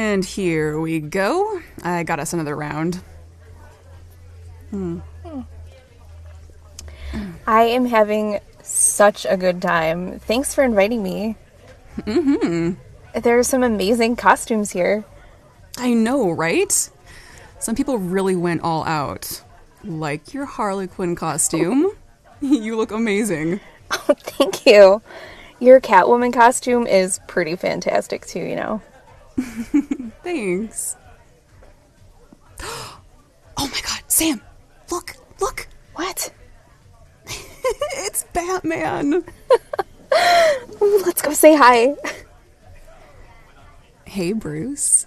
And here we go. I got us another round. I am having such a good time. Thanks for inviting me. There are some amazing costumes here. I know, right? Some people really went all out. Like your Harley Quinn costume. You look amazing. Oh, thank you. Your Catwoman costume is pretty fantastic too, you know. Thanks. Oh my god, Sam! Look! What? It's Batman! Ooh, let's go say hi. Hey, Bruce.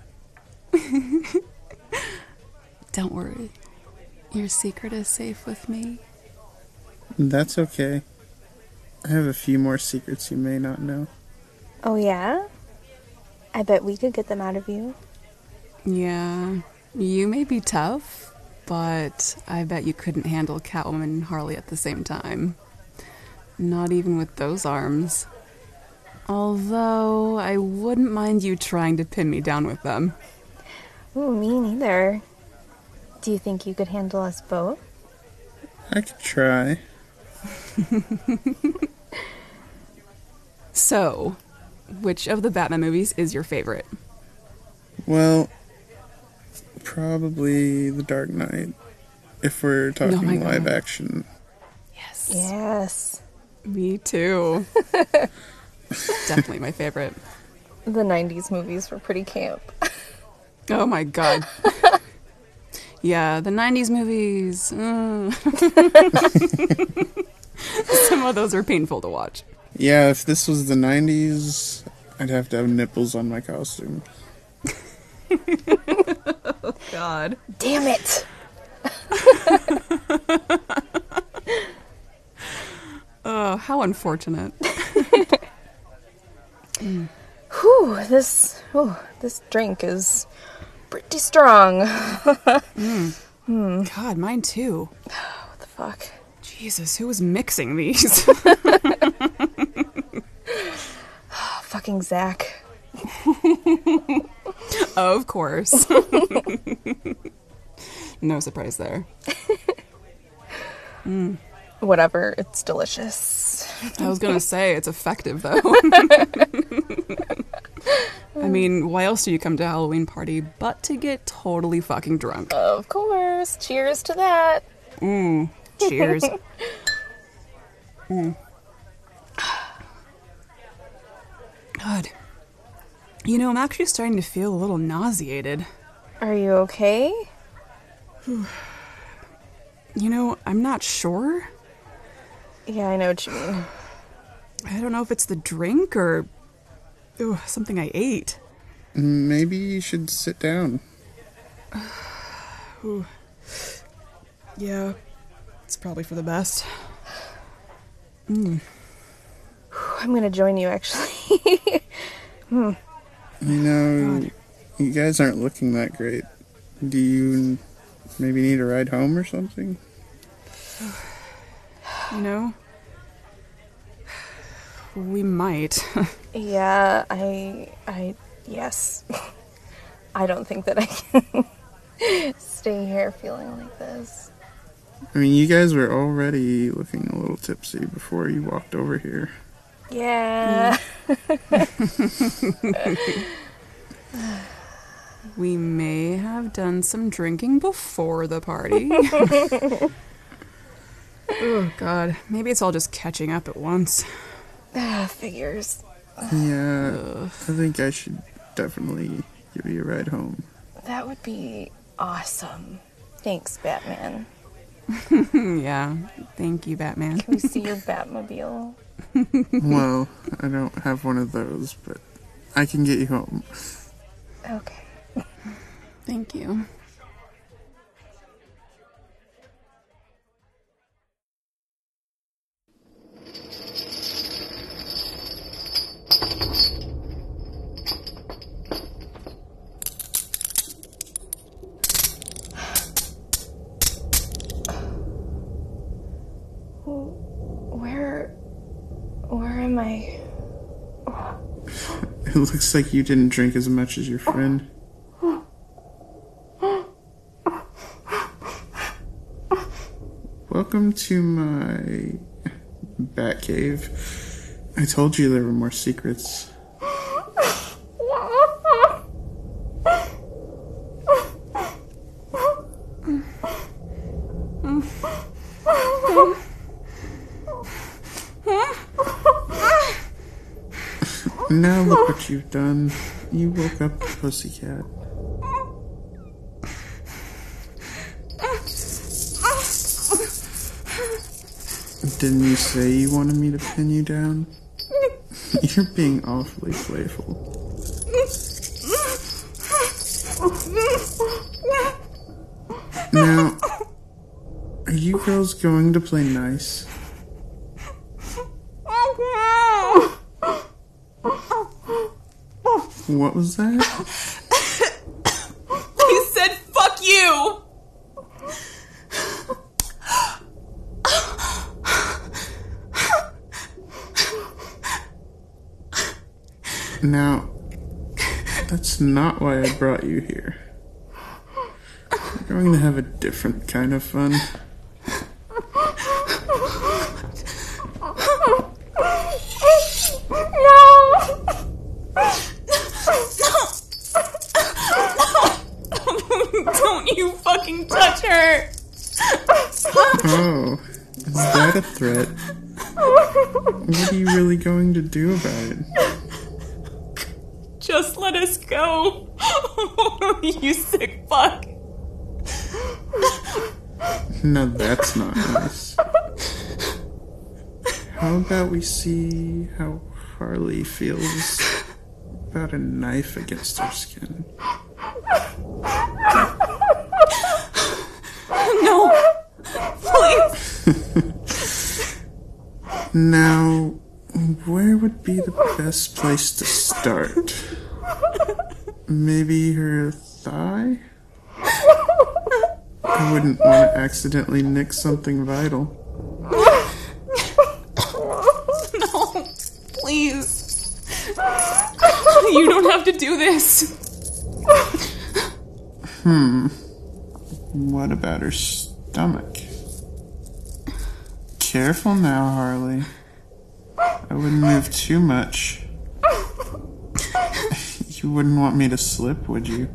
Don't worry. Your secret is safe with me. That's okay. I have a few more secrets you may not know. Oh, yeah? I bet we could get them out of you. Yeah, you may be tough, but I bet you couldn't handle Catwoman and Harley at the same time. Not even with those arms. Although, I wouldn't mind you trying to pin me down with them. Ooh, me neither. Do you think you could handle us both? I could try. So, which of the Batman movies is your favorite? Well, probably The Dark Knight. If we're talking God. live action. Yes. Yes. Me too. Definitely my favorite. The 90s movies were pretty camp. Oh my god. Yeah, the 90s movies. Some of those are painful to watch. Yeah, if this was the 90s, I'd have to have nipples on my costume. God. Damn it! Oh, how unfortunate. Whew, this drink is pretty strong. God, mine too. What the fuck? Jesus, who was mixing these? Fucking Zach. Of course. No surprise there. Whatever, it's delicious. I was gonna say, it's effective though. I mean, why else do you come to a Halloween party but to get totally fucking drunk? Of course. Cheers to that. Cheers. God. You know, I'm actually starting to feel a little nauseated. Are you okay? You know, I'm not sure. Yeah, I know what you mean. I don't know if it's the drink or something I ate. Maybe you should sit down. Yeah, it's probably for the best. I'm gonna join you, actually. You know, God. you guys aren't looking that great. Do you maybe need a ride home or something? You know? We might. Yeah, yes. I don't think that I can stay here feeling like this. I mean, you guys were already looking a little tipsy before you walked over here. Yeah. We may have done some drinking before the party. Oh, God. Maybe it's all just catching up at once. Figures. Yeah, I think I should definitely give you a ride home. That would be awesome. Thanks, Batman. Yeah. Thank you, Batman. Can we see your Batmobile? Well, I don't have one of those, but I can get you home. Okay. Thank you. Where am I? It looks like you didn't drink as much as your friend. Welcome to my bat cave. I told you there were more secrets. Now look what you've done. You woke up the pussycat. Didn't you say you wanted me to pin you down? You're being awfully playful. Now, are you girls going to play nice? What was that? He said, fuck you! Now, that's not why I brought you here. We're going to have a different kind of fun. Don't you fucking touch her! Oh, is that a threat? What are you really going to do about it? Just let us go. You sick fuck. No, that's not nice. How about we see how Harley feels about a knife against her skin? No. Please. Now, where would be the best place to start? Maybe her thigh? I wouldn't want to accidentally nick something vital. No. Please. You don't have to do this. What about her stomach? Careful now, Harley. I wouldn't move too much. You wouldn't want me to slip, would you?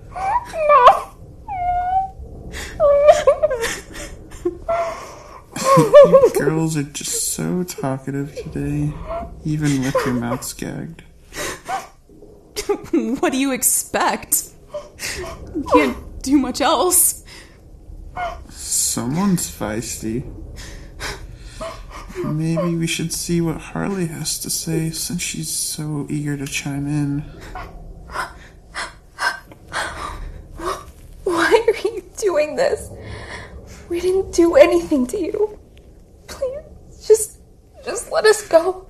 You girls are just so talkative today, even with your mouths gagged. What do you expect? You can't do much else. Someone's feisty. Maybe we should see what Harley has to say since she's so eager to chime in. Why are you doing this? We didn't do anything to you. Please, just let us go.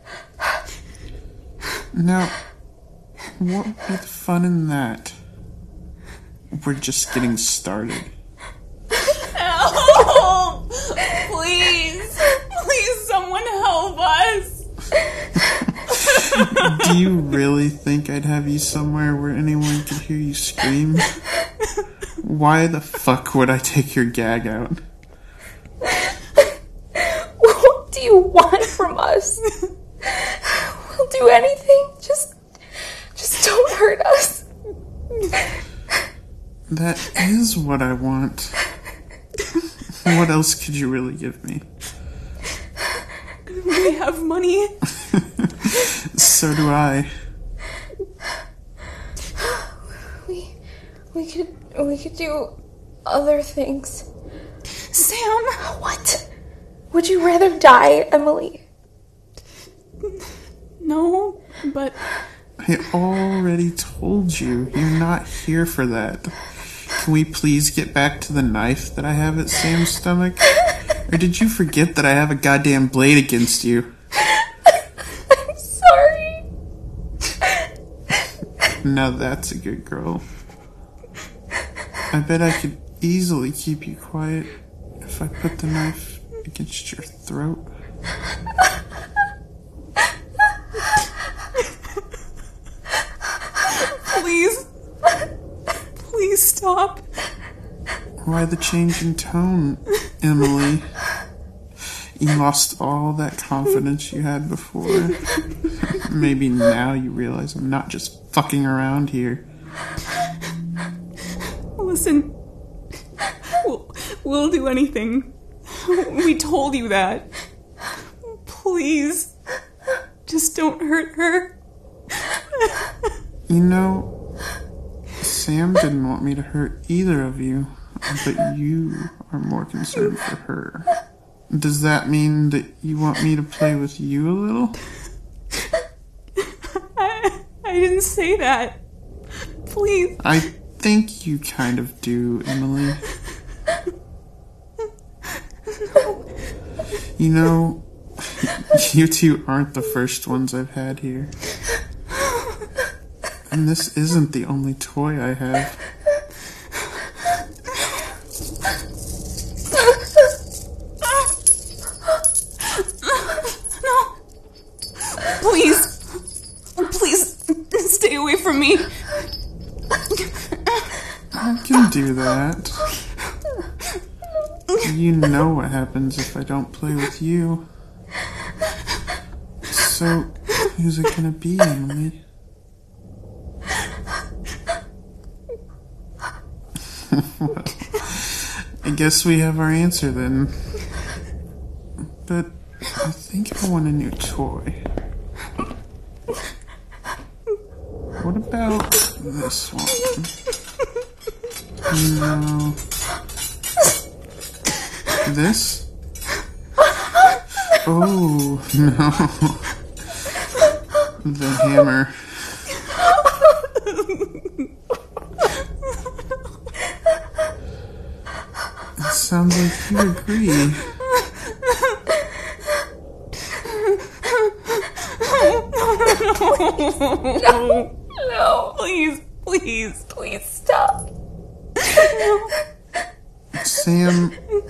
Now, what would be the fun in that? We're just getting started. Help! Please. Please, someone help us. Do you really think I'd have you somewhere where anyone could hear you scream? Why the fuck would I take your gag out? What do you want from us? We'll do anything. Just don't hurt us. That is what I want. What else could you really give me? We have money. So do I. We could do other things. Sam! What? Would you rather die, Emily? No, but... I already told you, you're not here for that. Can we please get back to the knife that I have at Sam's stomach? Or did you forget that I have a goddamn blade against you? I'm sorry. Now that's a good girl. I bet I could easily keep you quiet if I put the knife against your throat. Please. Please stop. Why the change in tone, Emily? You lost all that confidence you had before. Maybe now you realize I'm not just fucking around here. Listen, we'll do anything. We told you that. Please, just don't hurt her. You know, Sam didn't want me to hurt either of you, but you are more concerned for her. Does that mean that you want me to play with you a little? I didn't say that. Please. I think you kind of do, Emily. You know, you two aren't the first ones I've had here. And this isn't the only toy I have. No. Please, stay away from me. I can do that. You know what happens if I don't play with you. So, who's it gonna be, Emily? Well, I guess we have our answer then. But I think I want a new toy. What about this one? No. This? Oh, no. The hammer. It sounds like you agree. No. Please stop. Sam,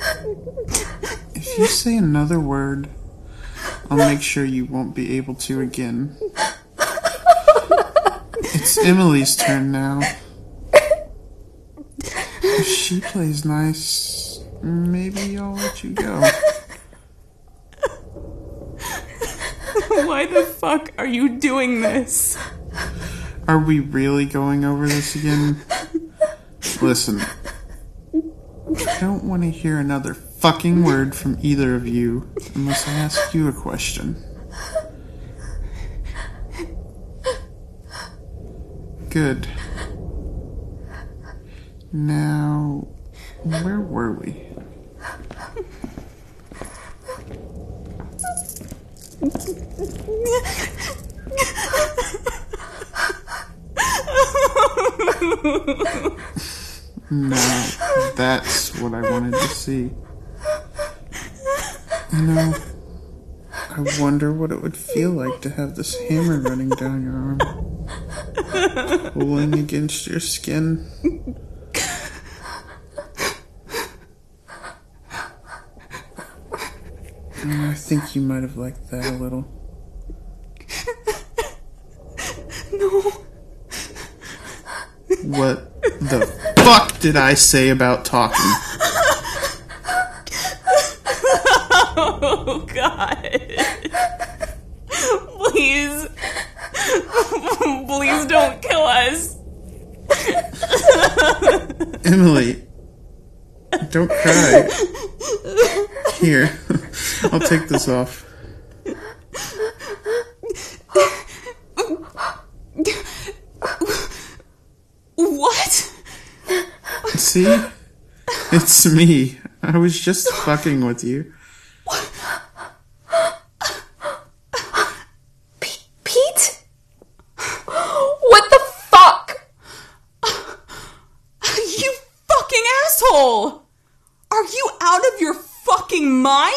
if you say another word, I'll make sure you won't be able to again. It's Emily's turn now. If she plays nice, maybe I'll let you go. Why the fuck are you doing this? Are we really going over this again? Listen, I don't want to hear another fucking word from either of you unless I ask you a question. Good. Now, where were we? Now, that's what I wanted to see. You know, I wonder what it would feel like to have this hammer running down your arm, pulling against your skin. I think you might have liked that a little. No. What the fuck did I say about talking? Oh, God. Please. Please don't kill us. Emily, don't cry. Here, I'll take this off. What? See? It's me. I was just fucking with you. Pete? What the fuck? You fucking asshole! Are you out of your fucking mind?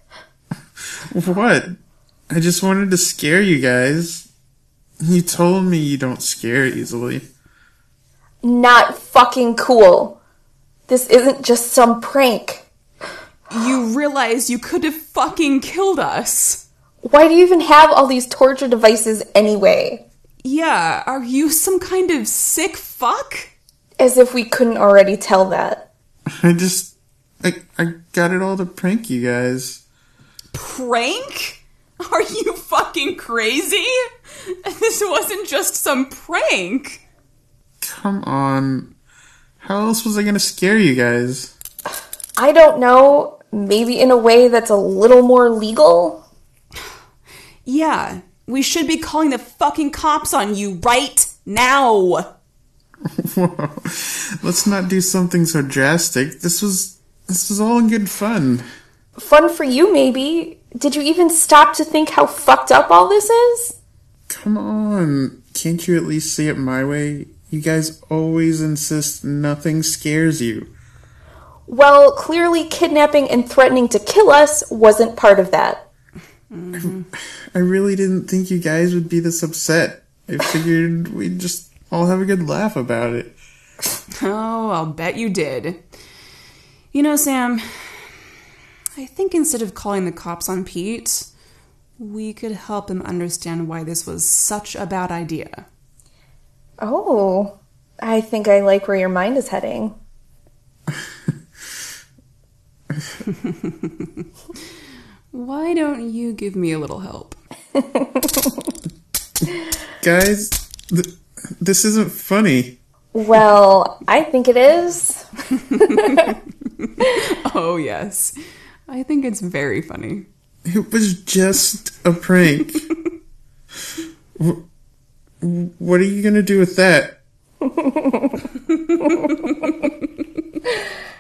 What? I just wanted to scare you guys. You told me you don't scare easily. Not fucking cool. This isn't just some prank. You realize you could have fucking killed us. Why do you even have all these torture devices anyway? Yeah, are you some kind of sick fuck? As if we couldn't already tell that. I got it all to prank you guys. Prank? Are you fucking crazy? This wasn't just some prank. Come on. How else was I gonna scare you guys? I don't know. Maybe in a way that's a little more legal? Yeah, we should be calling the fucking cops on you right now. Whoa. Let's not do something so drastic. This was all in good fun. Fun for you, maybe. Did you even stop to think how fucked up all this is? Come on. Can't you at least say it my way? You guys always insist nothing scares you. Well, clearly kidnapping and threatening to kill us wasn't part of that. I really didn't think you guys would be this upset. I figured we'd just all have a good laugh about it. Oh, I'll bet you did. You know, Sam, I think instead of calling the cops on Pete, we could help him understand why this was such a bad idea. Oh, I think I like where your mind is heading. Why don't you give me a little help? Guys, this isn't funny. Well, I think it is. Oh, yes. I think it's very funny. It was just a prank. What are you gonna do with that?